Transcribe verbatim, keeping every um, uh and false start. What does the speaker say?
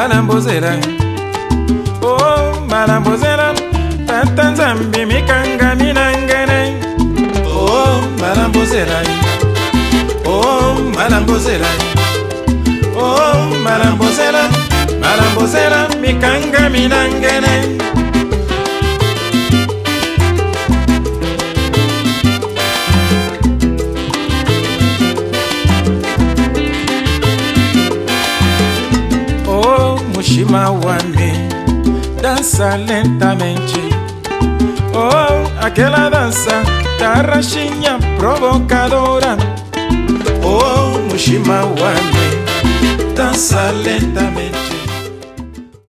malambozela, oh malambozela, tata nzambi mikanga minangene, oh malambozela, oh malambozela, oh malambozela, malambozela mikanga minangene. Mushima wane danza lentamente, oh aquella danza tarraxinha provocadora, oh Mushima wane danza lentamente.